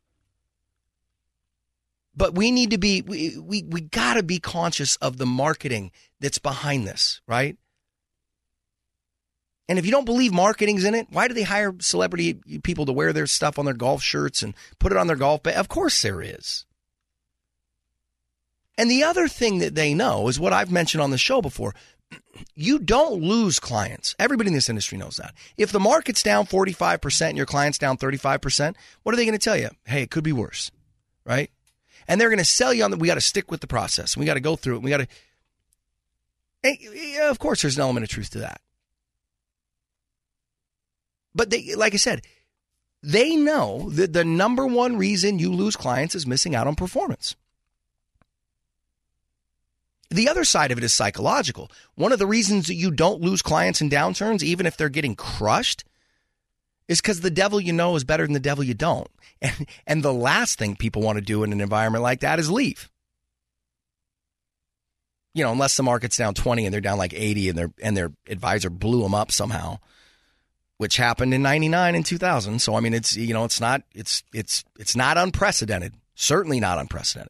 But we need to be, we we, we got to be conscious of the marketing that's behind this, right? And if you don't believe marketing's in it, why do they hire celebrity people to wear their stuff on their golf shirts and put it on their golf bag? Of course there is. And the other thing that they know is what I've mentioned on the show before. You don't lose clients. Everybody in this industry knows that. If the market's down forty-five percent and your client's down thirty-five percent, what are they going to tell you? Hey, it could be worse, right? And they're going to sell you on that. We got to stick with the process. We got to go through it. We got to. And of course, there's an element of truth to that. But they, like I said, they know that the number one reason you lose clients is missing out on performance. The other side of it is psychological. One of the reasons that you don't lose clients in downturns, even if they're getting crushed, is because the devil you know is better than the devil you don't. And, and the last thing people want to do in an environment like that is leave. You know, unless the market's down twenty and they're down like eighty and their and their advisor blew them up somehow, which happened in ninety-nine and two thousand. So I mean, it's you know, it's not it's it's it's not unprecedented. Certainly not unprecedented.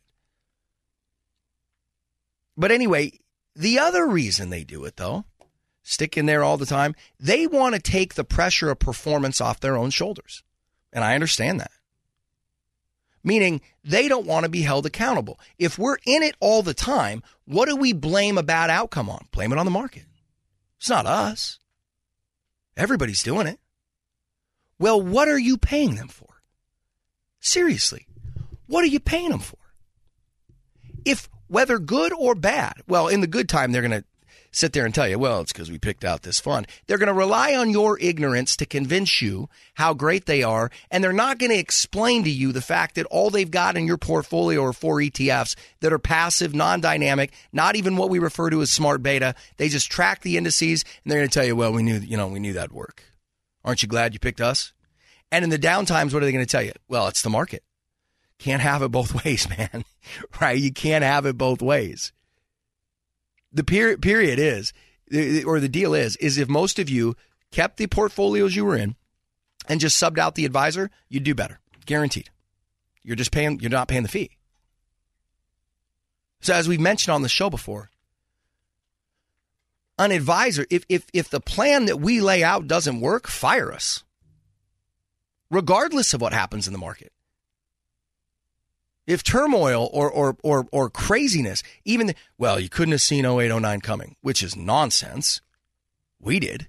But anyway, the other reason they do it, though, stick in there all the time, they want to take the pressure of performance off their own shoulders. And I understand that. Meaning they don't want to be held accountable. If we're in it all the time, what do we blame a bad outcome on? Blame it on the market. It's not us. Everybody's doing it. Well, what are you paying them for? Seriously, what are you paying them for? If whether good or bad, well, in the good time, they're going to sit there and tell you, well, it's because we picked out this fund. They're going to rely on your ignorance to convince you how great they are, and they're not going to explain to you the fact that all they've got in your portfolio are four E T Fs that are passive, non-dynamic, not even what we refer to as smart beta. They just track the indices, and they're going to tell you, well, we knew, you know, we knew that'd work. Aren't you glad you picked us? And in the down times, what are they going to tell you? Well, it's the market. Can't have it both ways, man. Right? You can't have it both ways. The period, period is, or the deal is, is if most of you kept the portfolios you were in and just subbed out the advisor, you'd do better. Guaranteed. You're just paying, you're not paying the fee. So as we've mentioned on the show before, an advisor, if if if the plan that we lay out doesn't work, fire us. Regardless of what happens in the market. If turmoil or or or or craziness, even, the, well, you couldn't have seen oh eight, oh nine coming, which is nonsense. We did.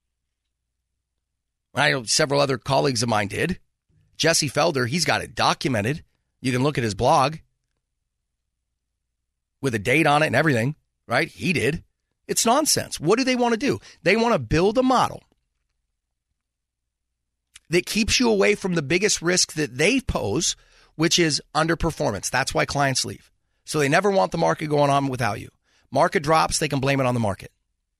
I know several other colleagues of mine did. Jesse Felder, he's got it documented. You can look at his blog with a date on it and everything, right? He did. It's nonsense. What do they want to do? They want to build a model that keeps you away from the biggest risk that they pose, which is underperformance. That's why clients leave. So they never want the market going on without you. Market drops, they can blame it on the market.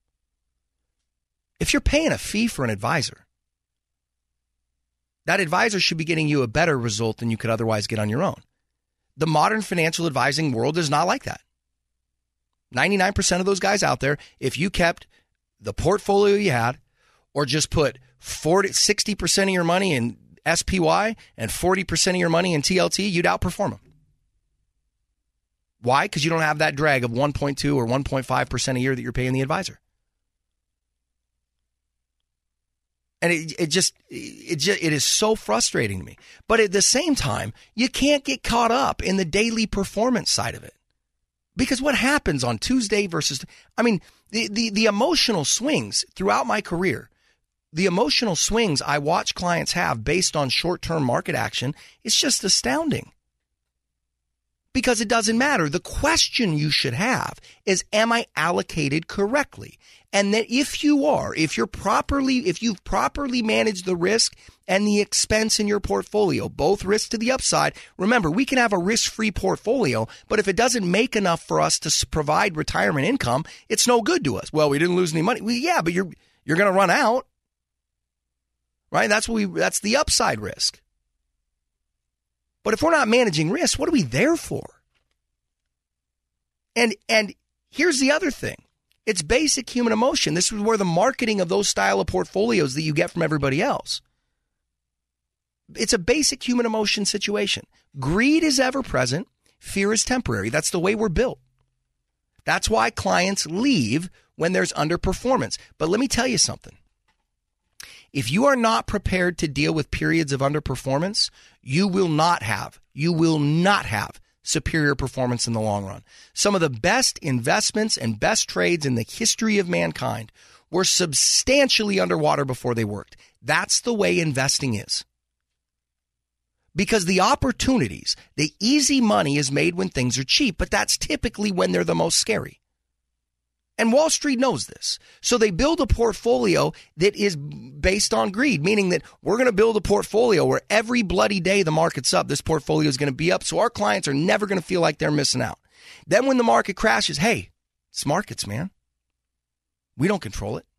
If you're paying a fee for an advisor, that advisor should be getting you a better result than you could otherwise get on your own. The modern financial advising world is not like that. ninety-nine percent of those guys out there, if you kept the portfolio you had or just put forty, sixty percent of your money in S P Y and forty percent of your money in T L T, you'd outperform them. Why? Because you don't have that drag of one point two or one point five percent a year that you're paying the advisor. And it, it just, it just, it is so frustrating to me. But at the same time, you can't get caught up in the daily performance side of it. Because what happens on Tuesday versus, I mean, the, the, the emotional swings throughout my career, the emotional swings I watch clients have based on short-term market action, it's just astounding. Because it doesn't matter. The question you should have is, am I allocated correctly? And that if you are, if you're properly, if you've properly managed the risk and the expense in your portfolio, both risk to the upside. Remember, we can have a risk-free portfolio, but if it doesn't make enough for us to provide retirement income, it's no good to us. Well, we didn't lose any money. Well, yeah, but you're you're going to run out, right? That's what we. That's the upside risk. But if we're not managing risk, what are we there for? And and here's the other thing. It's basic human emotion. This is where the marketing of those style of portfolios that you get from everybody else. It's a basic human emotion situation. Greed is ever present. Fear is temporary. That's the way we're built. That's why clients leave when there's underperformance. But let me tell you something. If you are not prepared to deal with periods of underperformance, you will not have, you will not have superior performance in the long run. Some of the best investments and best trades in the history of mankind were substantially underwater before they worked. That's the way investing is. Because the opportunities, the easy money is made when things are cheap, but that's typically when they're the most scary. And Wall Street knows this. So they build a portfolio that is based on greed, meaning that we're going to build a portfolio where every bloody day the market's up, this portfolio is going to be up. So our clients are never going to feel like they're missing out. Then when the market crashes, hey, it's markets, man. We don't control it.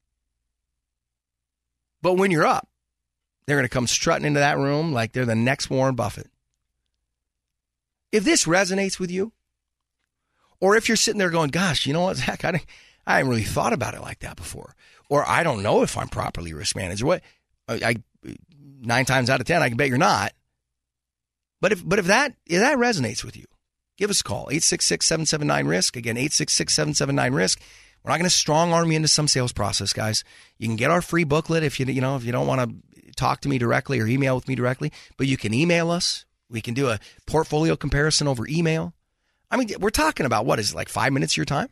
But when you're up, they're going to come strutting into that room like they're the next Warren Buffett. If this resonates with you, or if you're sitting there going, gosh, you know what, Zach, I didn't, I haven't really thought about it like that before. Or I don't know if I'm properly risk managed. What? I, I nine times out of ten, I can bet you're not. But if but if that if that resonates with you, give us a call. eight six six, seven seven nine, risk. Again, eight six six, seven seven nine, risk. We're not going to strong arm you into some sales process, guys. You can get our free booklet if you you know if you don't want to talk to me directly or email with me directly. But you can email us. We can do a portfolio comparison over email. I mean, we're talking about, what is it, like five minutes of your time?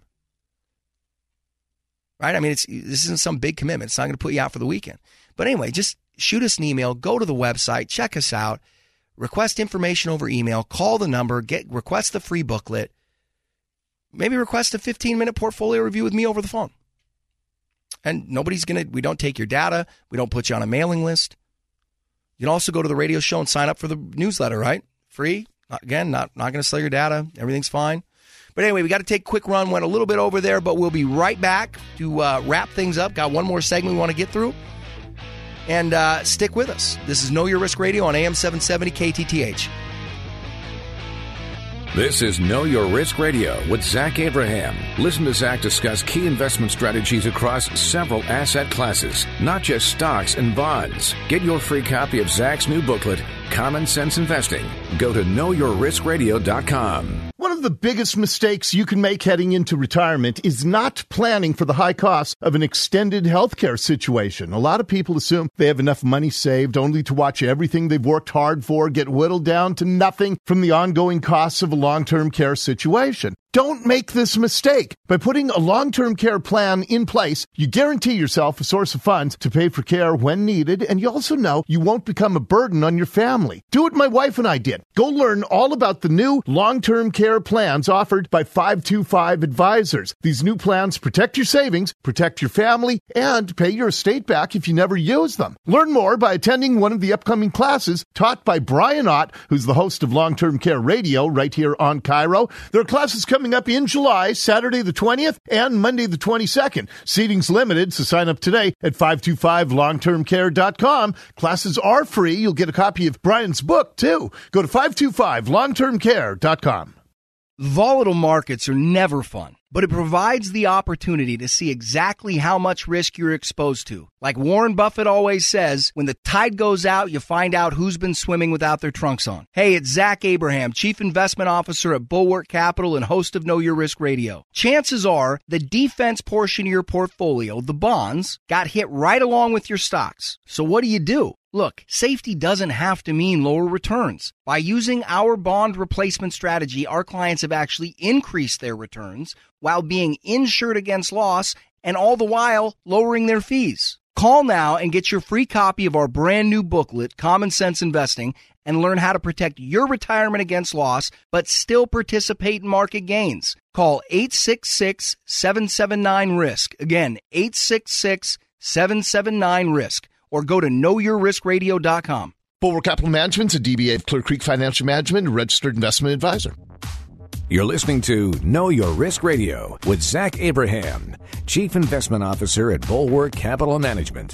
Right? I mean, it's this isn't some big commitment. It's not going to put you out for the weekend. But anyway, just shoot us an email, go to the website, check us out, request information over email, call the number, get request the free booklet, maybe request a fifteen-minute portfolio review with me over the phone. And nobody's going to, we don't take your data. We don't put you on a mailing list. You can also go to the radio show and sign up for the newsletter, right? Free. Again, not, not going to sell your data. Everything's fine. But anyway, we got to take a quick run. Went a little bit over there, but we'll be right back to uh, wrap things up. Got one more segment we want to get through. And uh, stick with us. This is Know Your Risk Radio on A M seven seventy K T T H. This is Know Your Risk Radio with Zach Abraham. Listen to Zach discuss key investment strategies across several asset classes, not just stocks and bonds. Get your free copy of Zach's new booklet, Common Sense Investing. Go to know your risk radio dot com. One of the biggest mistakes you can make heading into retirement is not planning for the high cost of an extended healthcare situation. A lot of people assume they have enough money saved only to watch everything they've worked hard for get whittled down to nothing from the ongoing costs of a long-term care situation. Don't make this mistake. By putting a long-term care plan in place, you guarantee yourself a source of funds to pay for care when needed, and you also know you won't become a burden on your family. Do what my wife and I did. Go learn all about the new long-term care plans offered by five two five Advisors. These new plans protect your savings, protect your family, and pay your estate back if you never use them. Learn more by attending one of the upcoming classes taught by Brian Ott, who's the host of Long-Term Care Radio right here on Cairo. There are classes coming coming up in July, Saturday the twentieth and Monday the twenty-second. Seating's limited, so sign up today at five two five long term care dot com. Classes are free. You'll get a copy of Brian's book, too. Go to five two five long term care dot com. Volatile markets are never fun, but it provides the opportunity to see exactly how much risk you're exposed to. Like Warren Buffett always says, when the tide goes out, you find out who's been swimming without their trunks on. Hey, it's Zach Abraham, Chief Investment Officer at Bulwark Capital and host of Know Your Risk Radio. Chances are the defense portion of your portfolio, the bonds, got hit right along with your stocks. So what do you do? Look, safety doesn't have to mean lower returns. By using our bond replacement strategy, our clients have actually increased their returns while being insured against loss and all the while lowering their fees. Call now and get your free copy of our brand new booklet, Common Sense Investing, and learn how to protect your retirement against loss but still participate in market gains. Call eight six six, seven seven nine, risk. Again, eight six six, seven seven nine, risk. Or go to know your risk radio dot com. Bulwark Capital Management's a D B A of Clear Creek Financial Management, a registered investment advisor. You're listening to Know Your Risk Radio with Zach Abraham, Chief Investment Officer at Bulwark Capital Management.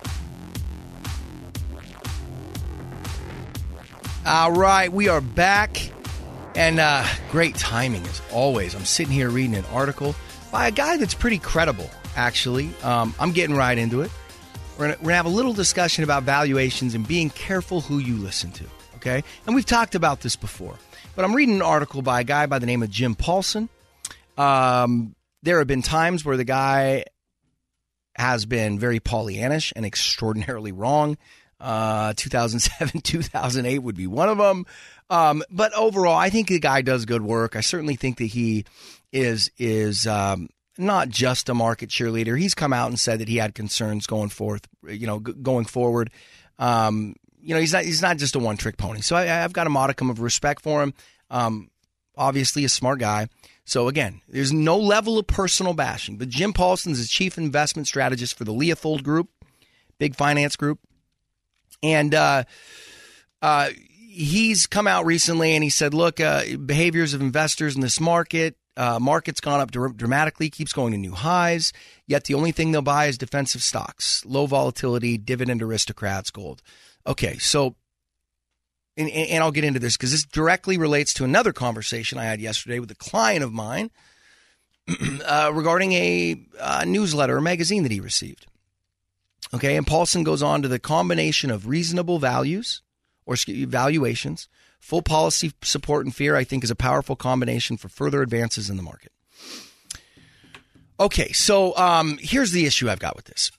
All right, we are back. And uh, great timing as always. I'm sitting here reading an article by a guy that's pretty credible, actually. Um, I'm getting right into it. We're going to have a little discussion about valuations and being careful who you listen to, okay? And we've talked about this before. But I'm reading an article by a guy by the name of Jim Paulson. Um, there have been times where the guy has been very Pollyannish and extraordinarily wrong. Uh, two thousand seven, two thousand eight would be one of them. Um, but overall, I think the guy does good work. I certainly think that he is is um, not just a market cheerleader. He's come out and said that he had concerns going forth, you know, g- going forward. Um, you know, he's not he's not just a one-trick pony. So I, I've got a modicum of respect for him. Um, obviously a smart guy. So again, there's no level of personal bashing. But Jim Paulson is chief investment strategist for the Leafold Group, big finance group. And uh, uh, he's come out recently and he said, look, uh, behaviors of investors in this market, uh, market's gone up dr- dramatically, keeps going to new highs, yet the only thing they'll buy is defensive stocks, low volatility, dividend aristocrats, gold. Okay, so, and, and I'll get into this because this directly relates to another conversation I had yesterday with a client of mine uh, regarding a uh, newsletter, a magazine that he received. Okay, and Paulson goes on to the combination of reasonable values or valuations, full policy support and fear, I think is a powerful combination for further advances in the market. Okay, so um, here's the issue I've got with this.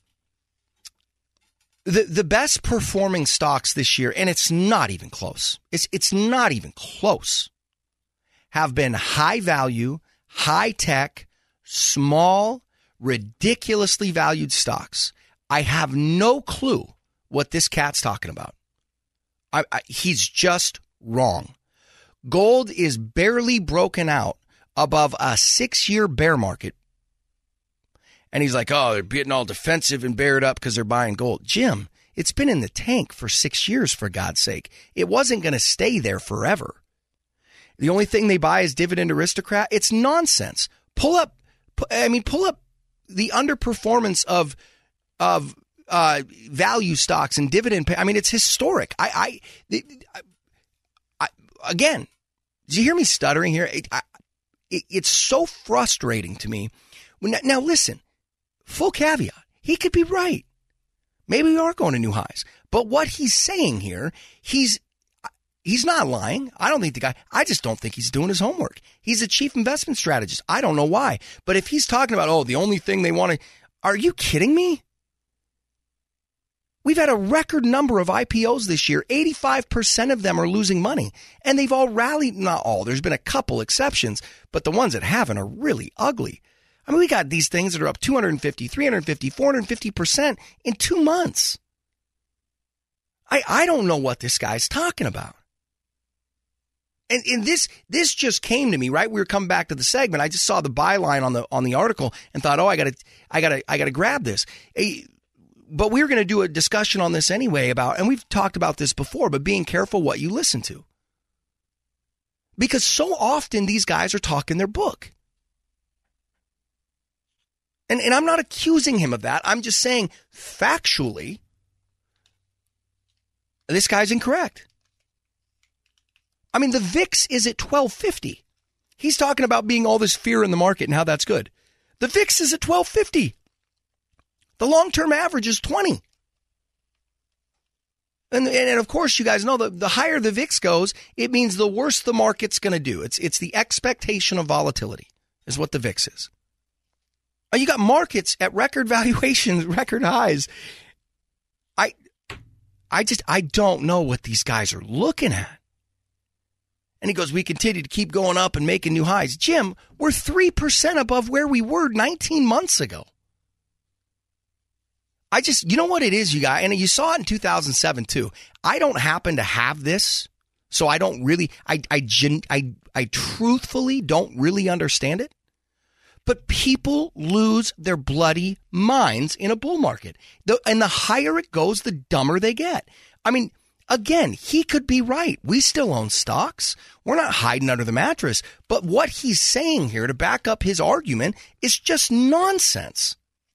The the best performing stocks this year, and it's not even close, it's it's not even close, have been high value, high tech, small, ridiculously valued stocks. I have no clue what this cat's talking about. I, I, he's just wrong. Gold is barely broken out above a six-year bear market. And he's like, oh, they're getting all defensive and bared up because they're buying gold. Jim, it's been in the tank for six years, for God's sake. It wasn't going to stay there forever. The only thing they buy is dividend aristocrat. It's nonsense. Pull up, I mean, pull up the underperformance of of uh, value stocks and dividend pay. I mean, it's historic. I, I, I, I again, did you hear me stuttering here? It, I, it, it's so frustrating to me. When, now, listen, full caveat. He could be right. Maybe we are going to new highs. But what he's saying here, he's he's not lying. I don't think the guy, I just don't think he's doing his homework. He's a chief investment strategist. I don't know why. But if he's talking about, oh, the only thing they want to, are you kidding me? We've had a record number of I P Os this year. eighty-five percent of them are losing money. And they've all rallied. Not all. There's been a couple exceptions. But the ones that haven't are really ugly. I mean, we got these things that are up two hundred fifty, three hundred fifty, four hundred fifty percent in two months. I, I don't know what this guy's talking about. And, and this this just came to me, right? We were coming back to the segment. I just saw the byline on the on the article and thought, oh, I gotta I gotta I gotta grab this. Hey, but we were going to do a discussion on this anyway about, and we've talked about this before, but being careful what you listen to. Because so often these guys are talking their book. And, and I'm not accusing him of that. I'm just saying factually, this guy's incorrect. I mean, the V I X is at twelve fifty. He's talking about being all this fear in the market and how that's good. The V I X is at twelve fifty. The long-term average is twenty. And, and of course, you guys know the, the higher the V I X goes, it means the worse the market's going to do. It's it's the expectation of volatility is what the V I X is. You got markets at record valuations, record highs. I, I just, I don't know what these guys are looking at. And he goes, we continue to keep going up and making new highs. Jim, we're three percent above where we were nineteen months ago. I just, you know what it is, you guys, and you saw it in two thousand seven too. I don't happen to have this, so I don't really, I, I, I, I truthfully don't really understand it. But people lose their bloody minds in a bull market. The, and the higher it goes, the dumber they get. I mean, again, he could be right. We still own stocks. We're not hiding under the mattress. But what he's saying here to back up his argument is just nonsense.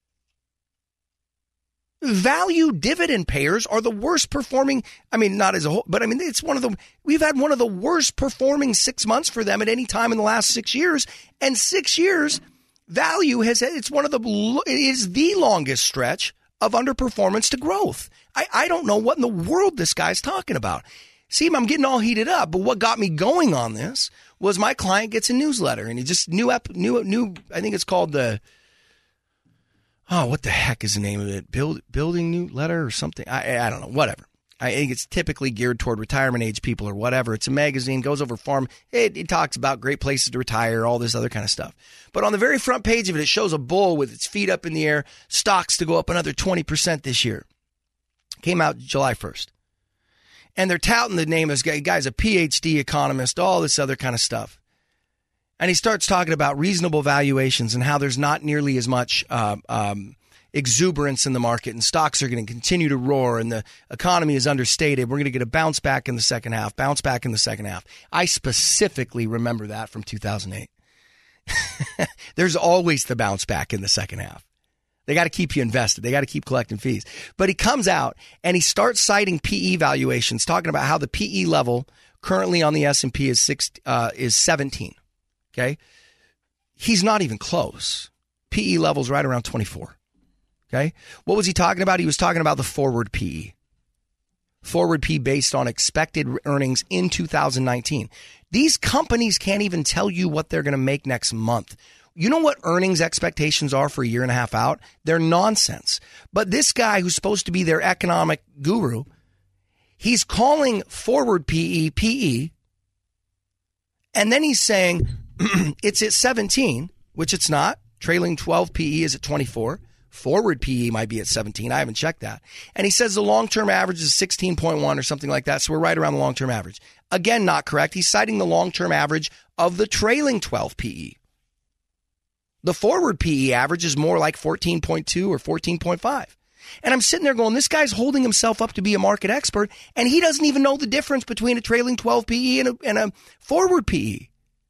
Value dividend payers are the worst performing. I mean, not as a whole, but I mean, it's one of the, we've had one of the worst performing six months for them at any time in the last six years. And six years, value has, it's one of the, it is the longest stretch of underperformance to growth. I, I don't know what in the world this guy's talking about. See, I'm getting all heated up, but what got me going on this was my client gets a newsletter and he just new up, new, new, I think it's called the, oh, what the heck is the name of it? Build, building new letter or something? I, I don't know, whatever. I think it's typically geared toward retirement age people or whatever. It's a magazine, goes over farm. It, it talks about great places to retire, all this other kind of stuff. But on the very front page of it, it shows a bull with its feet up in the air, stocks to go up another twenty percent this year. Came out July first. And they're touting the name of this guy. Guy's a P H D economist, all this other kind of stuff. And he starts talking about reasonable valuations and how there's not nearly as much uh, um, exuberance in the market and stocks are going to continue to roar and the economy is understated. We're going to get a bounce back in the second half, bounce back in the second half. I specifically remember that from two thousand eight. There's always the bounce back in the second half. They got to keep you invested. They got to keep collecting fees. But he comes out and he starts citing P E valuations, talking about how the P E level currently on the S and P is six, uh, is seventeen. Okay. He's not even close. P E level's right around twenty-four. Okay. What was he talking about? He was talking about the forward P E. Forward P E based on expected earnings in two thousand nineteen. These companies can't even tell you what they're going to make next month. You know what earnings expectations are for a year and a half out? They're nonsense. But this guy who's supposed to be their economic guru, he's calling forward P E P E. And then he's saying it's at seventeen, which it's not. Trailing twelve P E is at twenty-four. Forward P E might be at seventeen. I haven't checked that. And he says the long-term average is sixteen point one or something like that. So we're right around the long-term average. Again, not correct. He's citing the long-term average of the trailing twelve P E. The forward P E average is more like fourteen point two or fourteen point five. And I'm sitting there going, this guy's holding himself up to be a market expert, and he doesn't even know the difference between a trailing twelve P E and a, and a forward P E.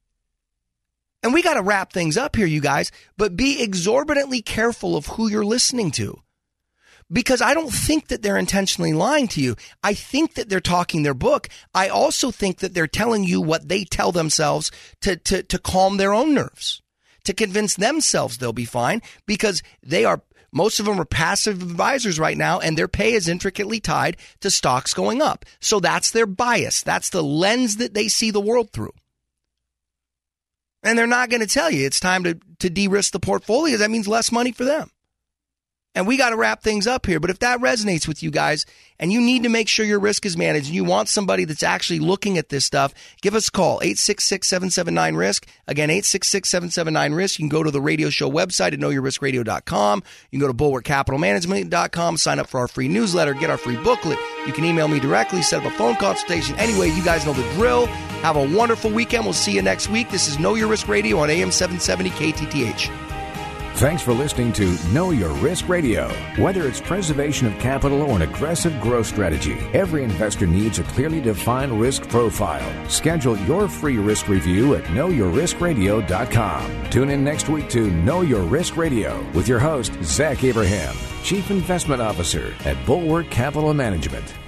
And we got to wrap things up here, you guys, but be exorbitantly careful of who you're listening to. Because I don't think that they're intentionally lying to you. I think that they're talking their book. I also think that they're telling you what they tell themselves to, to, to calm their own nerves, to convince themselves they'll be fine, because they are, most of them are passive advisors right now, and their pay is intricately tied to stocks going up. So that's their bias. That's the lens that they see the world through. And they're not going to tell you it's time to, to de-risk the portfolio. That means less money for them. And we got to wrap things up here. But if that resonates with you guys and you need to make sure your risk is managed and you want somebody that's actually looking at this stuff, give us a call, eight six six, seven seven nine, risk. Again, eight six six, seven seven nine, risk. You can go to the radio show website at know your risk radio dot com. You can go to bulwark capital management dot com, sign up for our free newsletter, get our free booklet. You can email me directly, set up a phone consultation. Anyway, you guys know the drill. Have a wonderful weekend. We'll see you next week. This is Know Your Risk Radio on A M seven seventy K T T H. Thanks for listening to Know Your Risk Radio. Whether it's preservation of capital or an aggressive growth strategy, every investor needs a clearly defined risk profile. Schedule your free risk review at know your risk radio dot com. Tune in next week to Know Your Risk Radio with your host, Zach Abraham, Chief Investment Officer at Bulwark Capital Management.